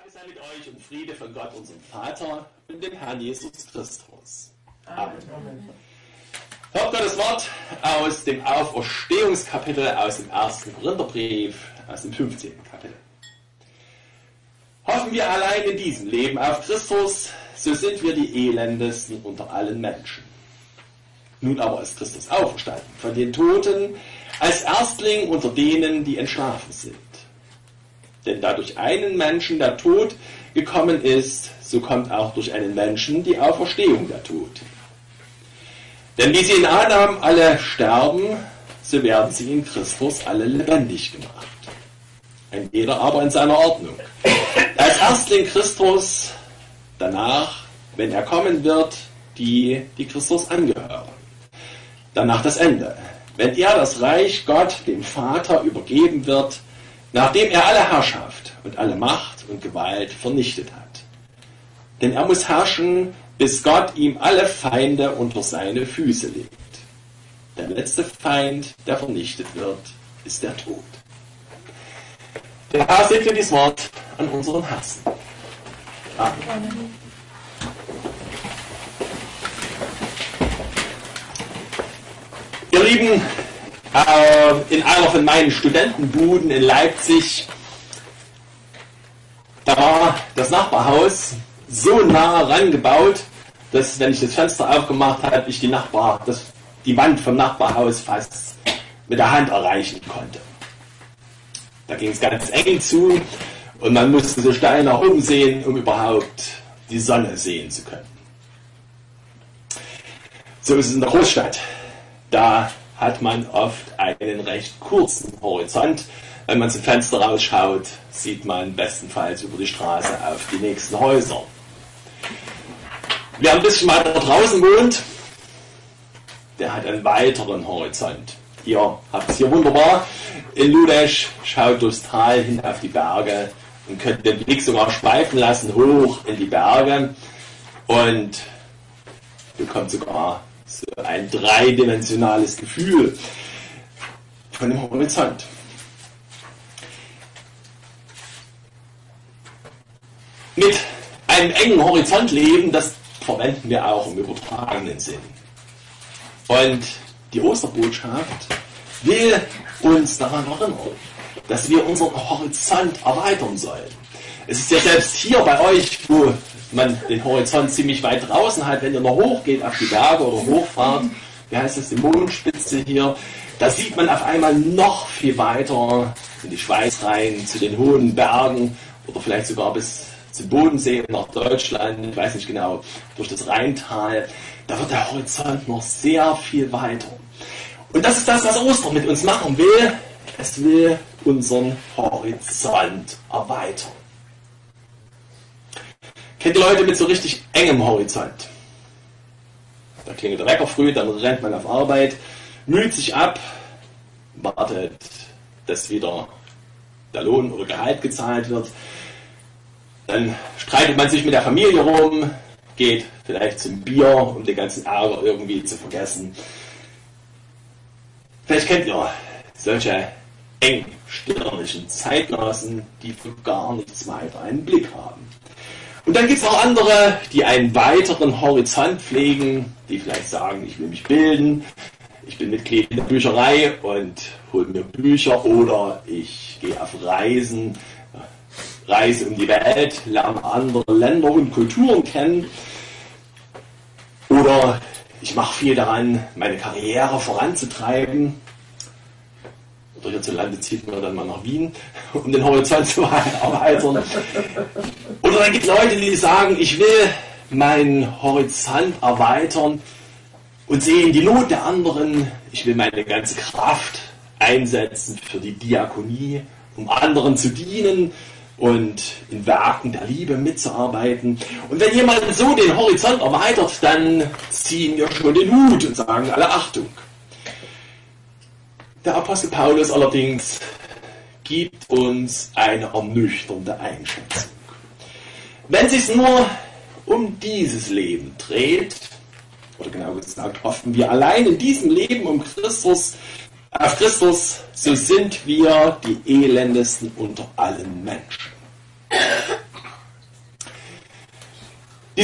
Gnade sei mit euch und Friede von Gott, unserem Vater und dem Herrn Jesus Christus. Amen. Hört Gottes Wort aus dem Auferstehungskapitel, aus dem 1. Korintherbrief, aus dem 15. Kapitel. Hoffen wir allein in diesem Leben auf Christus, so sind wir die elendesten unter allen Menschen. Nun aber ist Christus auferstanden von den Toten, als Erstling unter denen, die entschlafen sind. Denn da durch einen Menschen der Tod gekommen ist, so kommt auch durch einen Menschen die Auferstehung der Toten. Denn wie sie in Adam alle sterben, so werden sie in Christus alle lebendig gemacht. Ein jeder aber in seiner Ordnung. Als Erstling Christus, danach, wenn er kommen wird, die Christus angehören. Danach das Ende, wenn er das Reich Gott, dem Vater, übergeben wird, nachdem er alle Herrschaft und alle Macht und Gewalt vernichtet hat. Denn er muss herrschen, bis Gott ihm alle Feinde unter seine Füße legt. Der letzte Feind, der vernichtet wird, ist der Tod. Der Herr segne dieses Wort an unseren Herzen. Amen. Ihr Lieben, in einer von meinen Studentenbuden in Leipzig, da war das Nachbarhaus so nah rangebaut, dass, wenn ich das Fenster aufgemacht habe, ich die Wand vom Nachbarhaus fast mit der Hand erreichen konnte. Da ging es ganz eng zu und man musste so steil nach oben sehen, um überhaupt die Sonne sehen zu können. So ist es in der Großstadt. Da hat man oft einen recht kurzen Horizont. Wenn man zum Fenster rausschaut, sieht man bestenfalls über die Straße auf die nächsten Häuser. Wer ein bisschen weiter draußen wohnt, der hat einen weiteren Horizont. Ihr habt es hier wunderbar. In Ludesch schaut durchs Tal hin auf die Berge und könnt den Blick sogar schweifen lassen, hoch in die Berge, und bekommt sogar so ein dreidimensionales Gefühl von dem Horizont. Mit einem engen Horizont leben, das verwenden wir auch im übertragenen Sinn. Und die Osterbotschaft will uns daran erinnern, dass wir unseren Horizont erweitern sollen. Es ist ja selbst hier bei euch, wo man den Horizont ziemlich weit draußen hat, wenn ihr noch hochgeht auf die Berge oder hochfahrt, wie heißt das, die Mondspitze hier, da sieht man auf einmal noch viel weiter in die Schweiz rein, zu den hohen Bergen oder vielleicht sogar bis zum Bodensee nach Deutschland, ich weiß nicht genau, durch das Rheintal. Da wird der Horizont noch sehr viel weiter. Und das ist das, was Ostern mit uns machen will. Es will unseren Horizont erweitern. Kennt ihr Leute mit so richtig engem Horizont? Da klingelt der Wecker früh, dann rennt man auf Arbeit, müht sich ab, wartet, dass wieder der Lohn oder Gehalt gezahlt wird. Dann streitet man sich mit der Familie rum, geht vielleicht zum Bier, um den ganzen Ärger irgendwie zu vergessen. Vielleicht kennt ihr solche engstirnigen Zeitgenossen, die für gar nichts weiter einen Blick haben. Und dann gibt es auch andere, die einen weiteren Horizont pflegen, die vielleicht sagen, ich will mich bilden, ich bin Mitglied in der Bücherei und hole mir Bücher, oder ich gehe auf Reisen, reise um die Welt, lerne andere Länder und Kulturen kennen, oder ich mache viel daran, meine Karriere voranzutreiben. Oder hierzulande zieht man dann mal nach Wien, um den Horizont zu erweitern. Oder dann gibt es Leute, die sagen, ich will meinen Horizont erweitern und sehe die Not der anderen. Ich will meine ganze Kraft einsetzen für die Diakonie, um anderen zu dienen und in Werken der Liebe mitzuarbeiten. Und wenn jemand so den Horizont erweitert, dann ziehen wir schon den Hut und sagen alle Achtung. Der Apostel Paulus allerdings gibt uns eine ernüchternde Einschätzung. Wenn es sich nur um dieses Leben dreht, oder genau gesagt, hoffen wir allein in diesem Leben auf Christus, so sind wir die elendesten unter allen Menschen.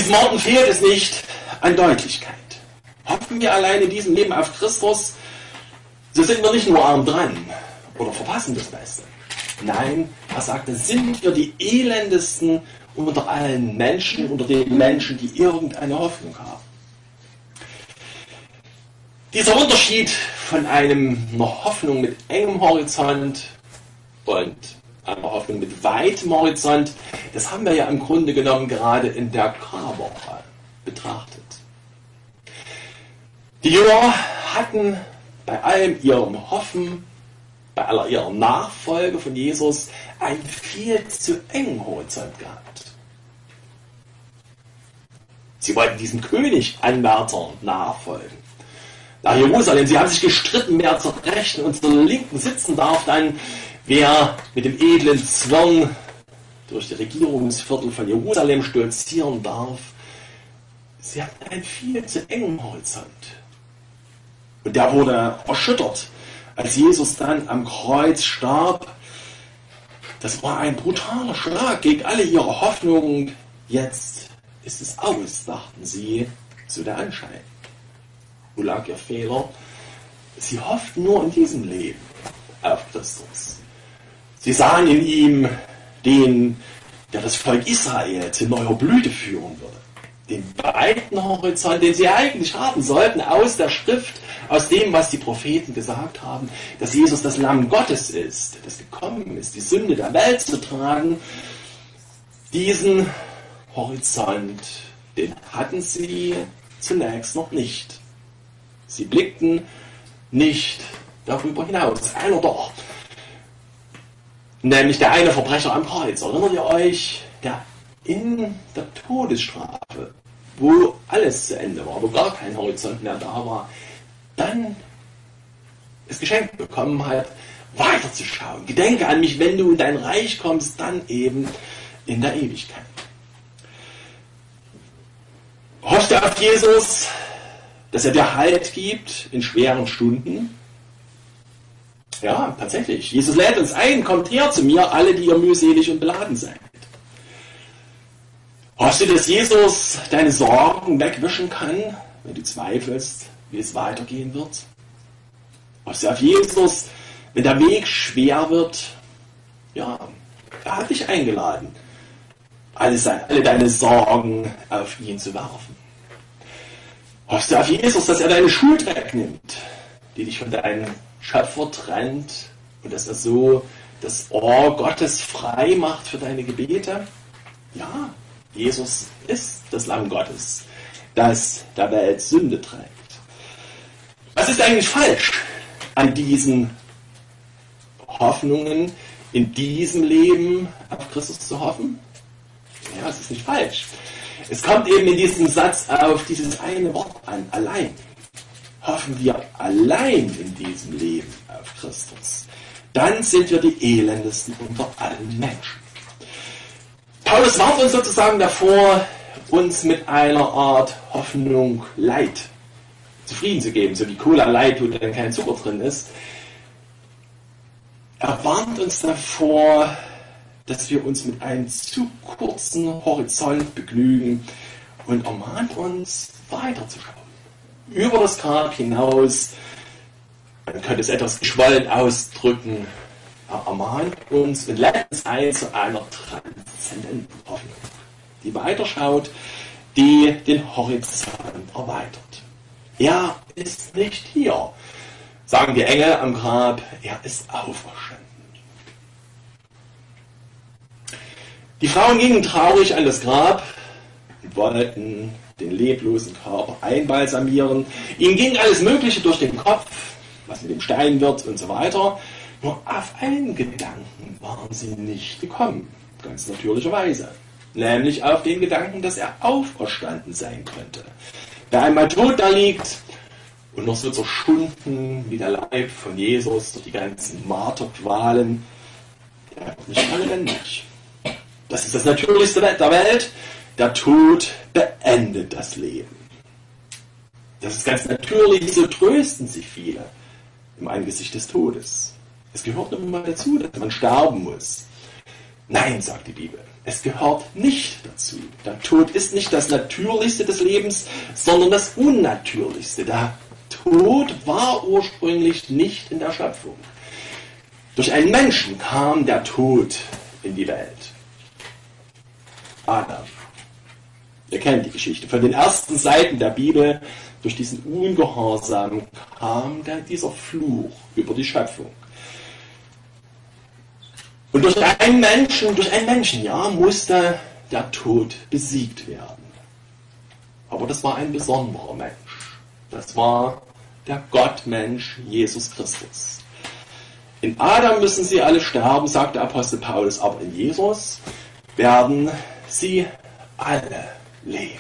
Diesen Worten fehlt es nicht an Deutlichkeit. Hoffen wir allein in diesem Leben auf Christus, so sind wir nicht nur arm dran oder verpassen das Beste. Nein, er sagte, sind wir die elendesten unter allen Menschen, unter den Menschen, die irgendeine Hoffnung haben. Dieser Unterschied von einer Hoffnung mit engem Horizont und einer Hoffnung mit weitem Horizont, das haben wir ja im Grunde genommen gerade in der Karwoche betrachtet. Die Jünger hatten bei allem ihrem Hoffen, bei aller ihrer Nachfolge von Jesus einen viel zu engen Horizont gehabt. Sie wollten diesem König Anwärter nachfolgen. Nach Jerusalem, sie haben sich gestritten, wer zur Rechten und zur Linken sitzen darf, dann wer mit dem edlen Zwirn durch die Regierungsviertel von Jerusalem stolzieren darf. Sie hatten einen viel zu engen Horizont. Und der wurde erschüttert, als Jesus dann am Kreuz starb. Das war ein brutaler Schlag gegen alle ihre Hoffnungen. Jetzt ist es aus, dachten sie, so der Anschein. Wo lag ihr Fehler? Sie hofften nur in diesem Leben auf Christus. Sie sahen in ihm den, der das Volk Israel zu neuer Blüte führen würde. Den weiten Horizont, den sie eigentlich haben sollten, aus der Schrift, aus dem, was die Propheten gesagt haben, dass Jesus das Lamm Gottes ist, das gekommen ist, die Sünde der Welt zu tragen. Diesen Horizont, den hatten sie zunächst noch nicht. Sie blickten nicht darüber hinaus. Einer doch. Nämlich der eine Verbrecher am Kreuz. Erinnert ihr euch? Der in der Todesstrafe, wo alles zu Ende war, wo gar kein Horizont mehr da war, dann das Geschenk bekommen hat, weiterzuschauen. Gedenke an mich, wenn du in dein Reich kommst, dann eben in der Ewigkeit. Hoffst du auf Jesus, dass er dir Halt gibt in schweren Stunden? Ja, tatsächlich. Jesus lädt uns ein, kommt her zu mir, alle, die ihr mühselig und beladen seid. Hoffst du, dass Jesus deine Sorgen wegwischen kann, wenn du zweifelst, wie es weitergehen wird? Hoffst du auf Jesus, wenn der Weg schwer wird? Ja, er hat dich eingeladen, alle deine Sorgen auf ihn zu werfen. Hoffst du auf Jesus, dass er deine Schuld wegnimmt, die dich von deinem Schöpfer trennt und dass er so das Ohr Gottes frei macht für deine Gebete? Ja, Jesus ist das Lamm Gottes, das der Welt Sünde trägt. Was ist eigentlich falsch an diesen Hoffnungen, in diesem Leben auf Christus zu hoffen? Ja, es ist nicht falsch. Es kommt eben in diesem Satz auf dieses eine Wort an, allein. Hoffen wir allein in diesem Leben auf Christus, dann sind wir die elendesten unter allen Menschen. Paulus warnt uns sozusagen davor, uns mit einer Art Hoffnung Light zufrieden zu geben, so wie Cola Light, wo dann kein Zucker drin ist. Er warnt uns davor, dass wir uns mit einem zu kurzen Horizont begnügen und ermahnt uns, weiterzuschauen. Über das Grab hinaus, man könnte es etwas geschwollen ausdrücken, er ermahnt uns und lädt uns ein zu einer transzendenten Hoffnung, die weiterschaut, die den Horizont erweitert. Er ist nicht hier, sagen die Engel am Grab, er ist auferstanden. Die Frauen gingen traurig an das Grab und wollten den leblosen Körper einbalsamieren. Ihnen ging alles Mögliche durch den Kopf, was mit dem Stein wird und so weiter. Nur auf einen Gedanken waren sie nicht gekommen, ganz natürlicherweise. Nämlich auf den Gedanken, dass er auferstanden sein könnte. Wer einmal tot da liegt und noch so zerschunden wie der Leib von Jesus durch die ganzen Marterqualen, der wird nicht mehr lebendig. Das ist das Natürlichste der Welt. Der Tod beendet das Leben. Das ist ganz natürlich, so trösten sich viele im Angesicht des Todes. Es gehört nun mal dazu, dass man sterben muss. Nein, sagt die Bibel. es gehört nicht dazu. Der Tod ist nicht das Natürlichste des Lebens, sondern das Unnatürlichste. Der Tod war ursprünglich nicht in der Schöpfung. Durch einen Menschen kam der Tod in die Welt. Adam. Ihr kennt die Geschichte. Von den ersten Seiten der Bibel, durch diesen Ungehorsam kam dieser Fluch über die Schöpfung. Und durch einen Menschen, ja, musste der Tod besiegt werden. Aber das war ein besonderer Mensch. Das war der Gottmensch Jesus Christus. In Adam müssen sie alle sterben, sagt der Apostel Paulus, aber in Jesus werden sie alle leben.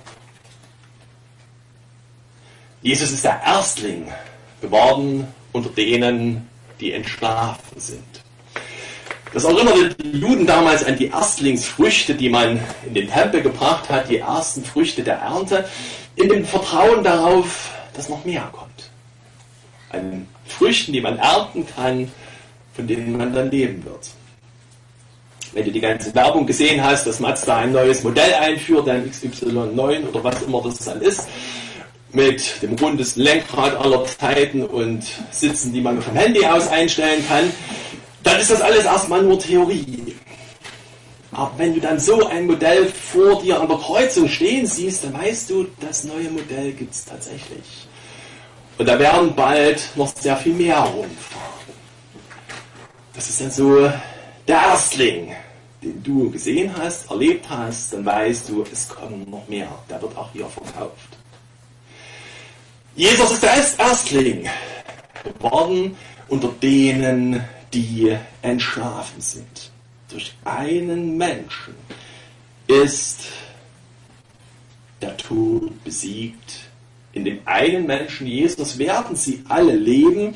Jesus ist der Erstling geworden unter denen, die entschlafen sind. Das erinnerte die Juden damals an die Erstlingsfrüchte, die man in den Tempel gebracht hat, die ersten Früchte der Ernte, in dem Vertrauen darauf, dass noch mehr kommt. An Früchten, die man ernten kann, von denen man dann leben wird. Wenn du die ganze Werbung gesehen hast, dass Mazda ein neues Modell einführt, ein XY9 oder was immer das dann ist, mit dem rundesten Lenkrad aller Zeiten und Sitzen, die man vom Handy aus einstellen kann, dann ist das alles erstmal nur Theorie. Aber wenn du dann so ein Modell vor dir an der Kreuzung stehen siehst, dann weißt du, das neue Modell gibt es tatsächlich. Und da werden bald noch sehr viel mehr rumfahren. Das ist dann so der Erstling, den du gesehen hast, erlebt hast, dann weißt du, es kommen noch mehr. Der wird auch hier verkauft. Jesus ist der Erstling geworden unter denen, die entschlafen sind. Durch einen Menschen ist der Tod besiegt. In dem einen Menschen, Jesus, werden sie alle leben.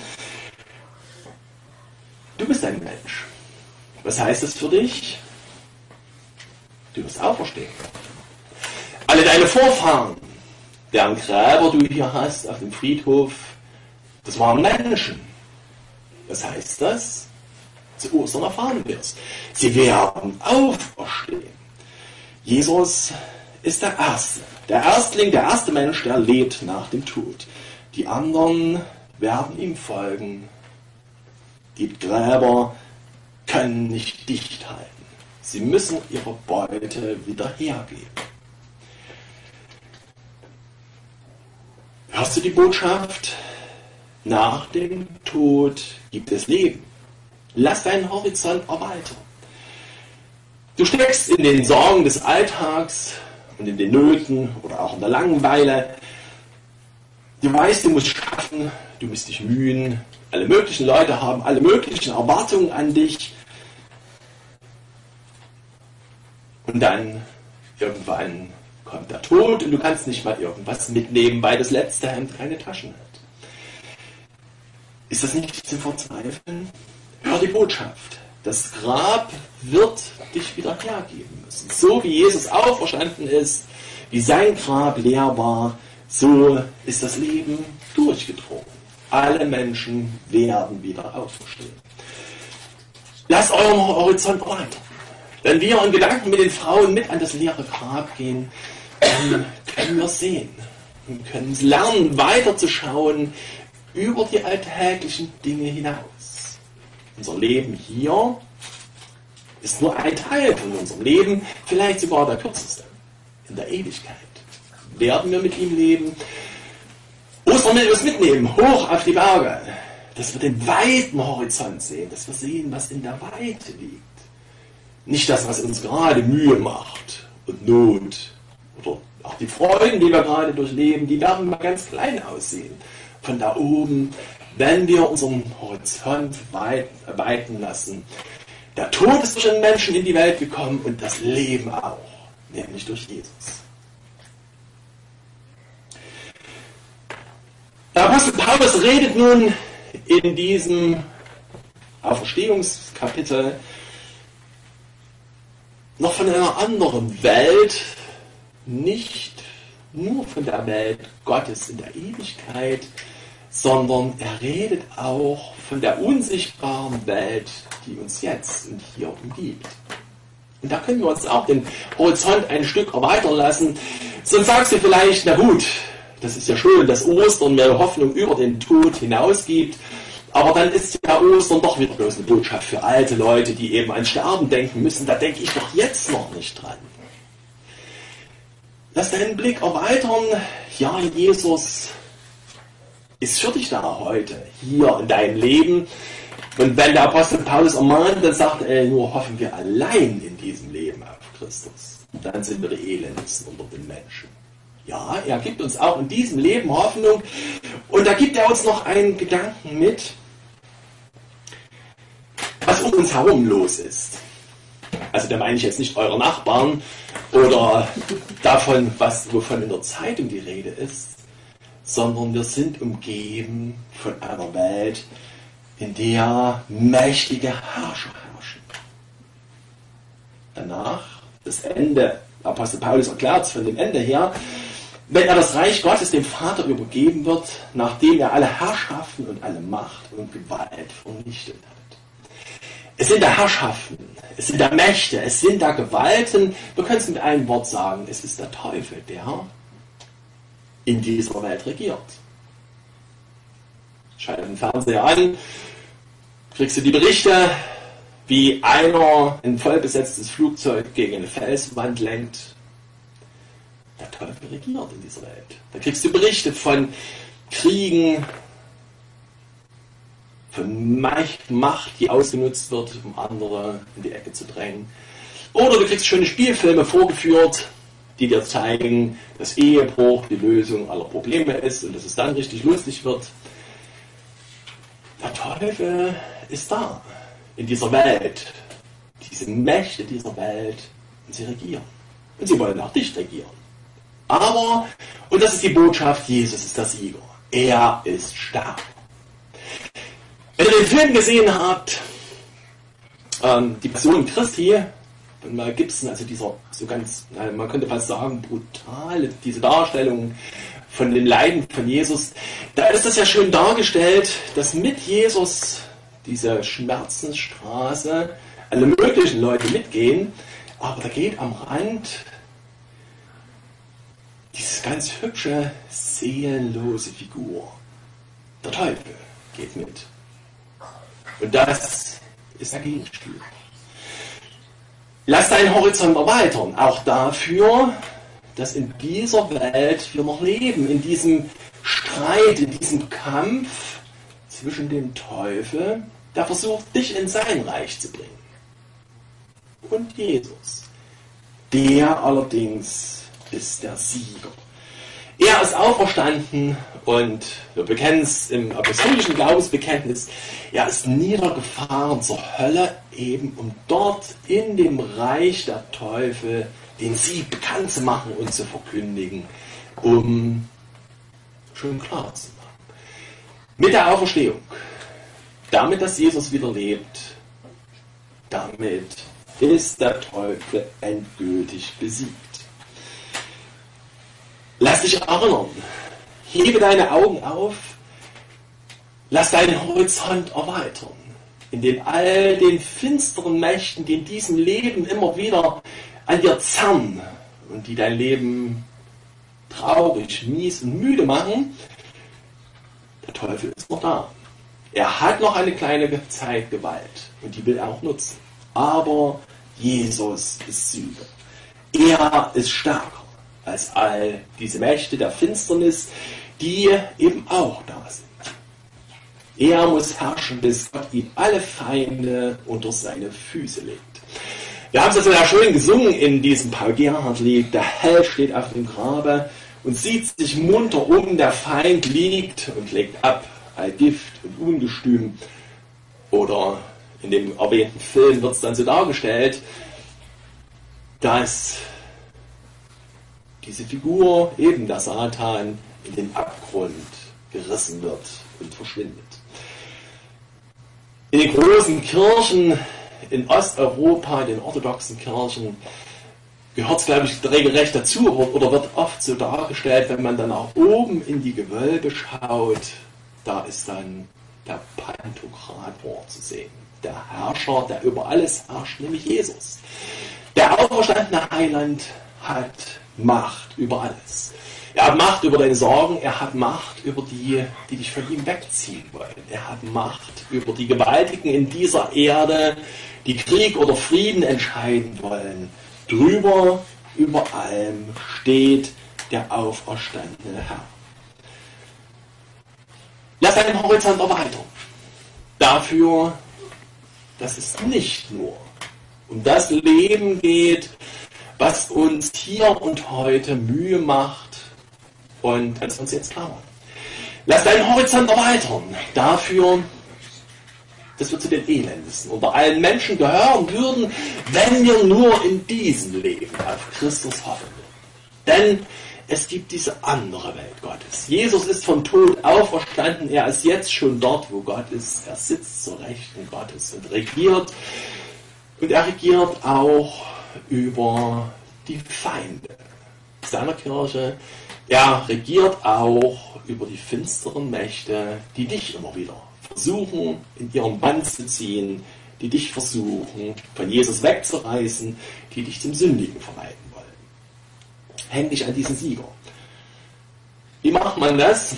Du bist ein Mensch. Was heißt das für dich? Du wirst auferstehen. Alle deine Vorfahren, deren Gräber du hier hast auf dem Friedhof, das waren Menschen. Was heißt das? Zu Ostern erfahren wir es. Sie werden auferstehen. Jesus ist der Erste. Der Erstling, der erste Mensch, der lebt nach dem Tod. Die anderen werden ihm folgen. Die Gräber können nicht dicht halten. Sie müssen ihre Beute wieder hergeben. Hörst du die Botschaft? Nach dem Tod gibt es Leben. Lass deinen Horizont erweitern. Du steckst in den Sorgen des Alltags und in den Nöten oder auch in der Langeweile. Du weißt, du musst schaffen, du musst dich mühen. Alle möglichen Leute haben alle möglichen Erwartungen an dich. Und dann irgendwann kommt der Tod und du kannst nicht mal irgendwas mitnehmen, weil das letzte Hemd keine Taschen hat. Ist das nicht zum Verzweifeln? Hör die Botschaft. Das Grab wird dich wieder hergeben müssen. So wie Jesus auferstanden ist, wie sein Grab leer war, so ist das Leben durchgedrungen. Alle Menschen werden wieder auferstehen. Lasst euren Horizont erweitern. Wenn wir in Gedanken mit den Frauen mit an das leere Grab gehen, dann können wir sehen und können lernen, weiterzuschauen über die alltäglichen Dinge hinaus. Unser Leben hier ist nur ein Teil von unserem Leben, vielleicht sogar der kürzeste. In der Ewigkeit werden wir mit ihm leben. Ostern will uns mitnehmen, hoch auf die Berge, dass wir den weiten Horizont sehen, dass wir sehen, was in der Weite liegt. Nicht das, was uns gerade Mühe macht und Not oder auch die Freuden, die wir gerade durchleben, die werden mal ganz klein aussehen. Von da oben, wenn wir unseren Horizont weiten lassen. Der Tod ist durch einen Menschen in die Welt gekommen und das Leben auch, nämlich durch Jesus. Der Apostel Paulus redet nun in diesem Auferstehungskapitel noch von einer anderen Welt, nicht nur von der Welt Gottes in der Ewigkeit, sondern er redet auch von der unsichtbaren Welt, die uns jetzt und hier umgibt. Und da können wir uns auch den Horizont ein Stück erweitern lassen. Sonst sagst du vielleicht, na gut, das ist ja schön, dass Ostern mehr Hoffnung über den Tod hinausgibt. Aber dann ist ja Ostern doch wieder bloß eine Botschaft für alte Leute, die eben an Sterben denken müssen. Da denke ich doch jetzt noch nicht dran. Lass deinen Blick erweitern. Ja, Jesus ist für dich da heute, hier in deinem Leben. Und wenn der Apostel Paulus ermahnt, dann sagt er, nur hoffen wir allein in diesem Leben auf Christus. Dann sind wir die Elendsten unter den Menschen. Ja, er gibt uns auch in diesem Leben Hoffnung. Und da gibt er uns noch einen Gedanken mit, was um uns herum los ist. Also da meine ich jetzt nicht eure Nachbarn oder davon, wovon in der Zeitung die Rede ist, sondern wir sind umgeben von einer Welt, in der mächtige Herrscher herrschen. Danach, das Ende, Apostel Paulus erklärt es von dem Ende her, wenn er das Reich Gottes dem Vater übergeben wird, nachdem er alle Herrschaften und alle Macht und Gewalt vernichtet hat. Es sind da Herrschaften, es sind da Mächte, es sind da Gewalten. Wir können es mit einem Wort sagen, es ist der Teufel, der in dieser Welt regiert. Schalte den Fernseher an, kriegst du die Berichte, wie einer ein vollbesetztes Flugzeug gegen eine Felswand lenkt. Der Teufel regiert in dieser Welt. Da kriegst du Berichte von Kriegen, von Macht, die ausgenutzt wird, um andere in die Ecke zu drängen. Oder du kriegst schöne Spielfilme vorgeführt, die dir zeigen, dass Ehebruch die Lösung aller Probleme ist und dass es dann richtig lustig wird. Der Teufel ist da, in dieser Welt. Diese Mächte dieser Welt, und sie regieren. Und sie wollen auch dich regieren. Aber, und das ist die Botschaft, Jesus ist der Sieger. Er ist stark. Wenn ihr den Film gesehen habt, die Passion Christi, von Mel Gibson, also dieser so ganz, man könnte fast sagen, brutale, diese Darstellung von den Leiden von Jesus, da ist das ja schön dargestellt, dass mit Jesus diese Schmerzensstraße alle möglichen Leute mitgehen, aber da geht am Rand diese ganz hübsche, seelenlose Figur. Der Teufel geht mit. Und das ist der Gegenspiel. Lass deinen Horizont erweitern, auch dafür, dass in dieser Welt wir noch leben, in diesem Streit, in diesem Kampf zwischen dem Teufel, der versucht, dich in sein Reich zu bringen, und Jesus. Der allerdings ist der Sieger. Er ist auferstanden und wir bekennen es im apostolischen Glaubensbekenntnis, er ist niedergefahren zur Hölle, eben um dort in dem Reich der Teufel den Sieg bekannt zu machen und zu verkündigen, um schön klar zu machen. Mit der Auferstehung, damit, dass Jesus wieder lebt, damit ist der Teufel endgültig besiegt. Lass dich erinnern, hebe deine Augen auf, lass deinen Horizont erweitern, indem all den finsteren Mächten, die in diesem Leben immer wieder an dir zerren und die dein Leben traurig, mies und müde machen, der Teufel ist noch da. Er hat noch eine kleine Zeit Gewalt und die will er auch nutzen. Aber Jesus ist Sieger. Er ist stärker als all diese Mächte der Finsternis, die eben auch da sind. Er muss herrschen, bis Gott ihm alle Feinde unter seine Füße legt. Wir haben es also ja schön gesungen in diesem Paul-Gerhardt-Lied. Der Held steht auf dem Grabe und sieht sich munter um. Der Feind liegt und legt ab all Gift und Ungestüm. Oder in dem erwähnten Film wird es dann so dargestellt, dass diese Figur, eben der Satan, in den Abgrund gerissen wird und verschwindet. In den großen Kirchen in Osteuropa, den orthodoxen Kirchen, gehört es, glaube ich, regelrecht dazu oder wird oft so dargestellt, wenn man dann auch oben in die Gewölbe schaut, da ist dann der Pantokrator zu sehen. Der Herrscher, der über alles herrscht, nämlich Jesus. Der auferstandene Heiland hat Macht über alles. Er hat Macht über deine Sorgen, er hat Macht über die, die dich von ihm wegziehen wollen. Er hat Macht über die Gewaltigen in dieser Erde, die Krieg oder Frieden entscheiden wollen. Drüber, über allem steht der auferstandene Herr. Lass deinen Horizont erweitern. Dafür, dass es nicht nur um das Leben geht, was uns hier und heute Mühe macht und das uns jetzt klammern. Lass deinen Horizont erweitern. Dafür, dass wir zu den Elendesten unter allen Menschen gehören würden, wenn wir nur in diesem Leben auf Christus hoffen. Denn es gibt diese andere Welt Gottes. Jesus ist vom Tod auferstanden. Er ist jetzt schon dort, wo Gott ist. Er sitzt zur Rechten Gottes und regiert. Und er regiert auch über die Feinde seiner Kirche. Er regiert auch über die finsteren Mächte, die dich immer wieder versuchen, in ihren Bann zu ziehen, die dich versuchen, von Jesus wegzureißen, die dich zum Sündigen verleiten wollen. Häng dich an diesen Sieger. Wie macht man das?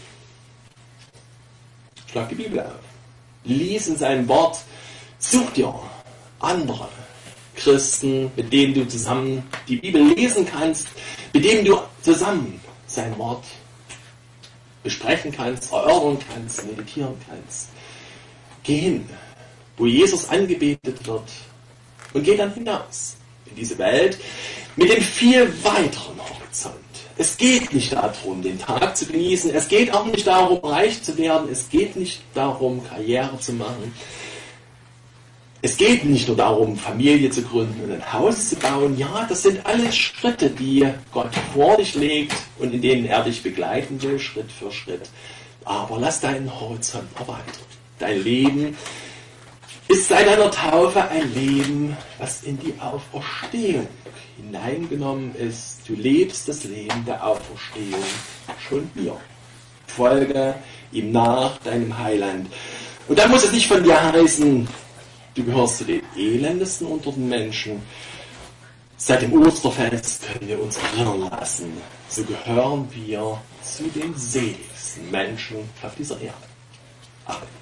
Schlag die Bibel auf. Lies in seinem Wort. Such dir andere Christen, mit denen du zusammen die Bibel lesen kannst, mit denen du zusammen sein Wort besprechen kannst, erörtern kannst, meditieren kannst. Geh hin, wo Jesus angebetet wird, und geh dann hinaus in diese Welt mit dem viel weiteren Horizont. Es geht nicht darum, den Tag zu genießen, es geht auch nicht darum, reich zu werden, es geht nicht darum, Karriere zu machen. Es geht nicht nur darum, Familie zu gründen und ein Haus zu bauen. Ja, das sind alles Schritte, die Gott vor dich legt und in denen er dich begleiten will, Schritt für Schritt. Aber lass deinen Horizont erweitern. Dein Leben ist seit deiner Taufe ein Leben, was in die Auferstehung hineingenommen ist. Du lebst das Leben der Auferstehung schon hier. Folge ihm nach, deinem Heiland. Und dann muss es nicht von dir heißen, du gehörst zu den Elendesten unter den Menschen. Seit dem Osterfest können wir uns erinnern lassen. So gehören wir zu den seligsten Menschen auf dieser Erde. Amen.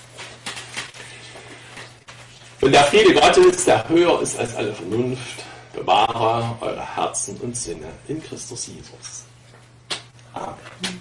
Und der Friede Gottes, der höher ist als alle Vernunft, bewahre eure Herzen und Sinne in Christus Jesus. Amen.